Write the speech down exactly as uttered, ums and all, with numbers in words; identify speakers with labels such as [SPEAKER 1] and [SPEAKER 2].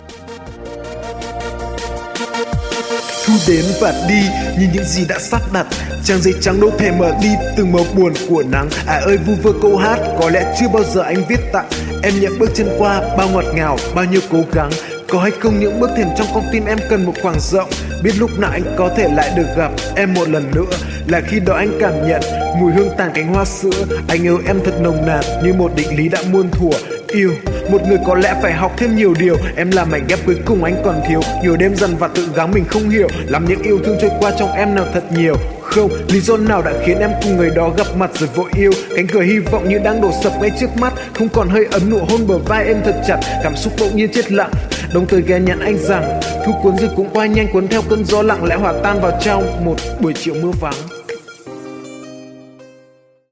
[SPEAKER 1] Thu đến và đi như những gì đã sắp đặt, trang giấy trắng đâu thể mở đi từng màu buồn của nắng. À ơi vu vơ câu hát có lẽ chưa bao giờ anh viết tặng em, nhận bước chân qua bao ngọt ngào, bao nhiêu cố gắng. Có hay không những bước thềm trong con tim em cần một khoảng rộng, biết lúc nào anh có thể lại được gặp em một lần nữa, là khi đó anh cảm nhận mùi hương tàn cánh hoa sữa. Anh yêu em thật nồng nàn như một định lý đã muôn thuở. Yêu một người có lẽ phải học thêm nhiều điều, em là mảnh ghép cuối cùng anh còn thiếu. Nhiều đêm dần và tự gắng mình không hiểu, làm những yêu thương trôi qua trong em nào thật nhiều. Không lý do nào đã khiến em cùng người đó gặp mặt rồi vội yêu. Cánh cửa hy vọng như đang đổ sập ngay trước mắt, không còn hơi ấm, nụ hôn bờ vai em thật chặt, cảm xúc bỗng nhiên chết lặng. Đồng thời ghé nhắn anh rằng thu cuốn rồi cũng qua nhanh, cuốn theo cơn gió lặng lẽ hòa tan vào trong một buổi chiều mưa vắng.